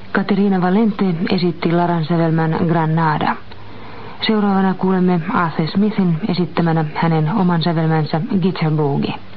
Caterina Valente esitti Laran sävelmän Granada. Seuraavana kuulemme Arthur Smithin esittämänä hänen oman sävelmänsä Guitar Boogie.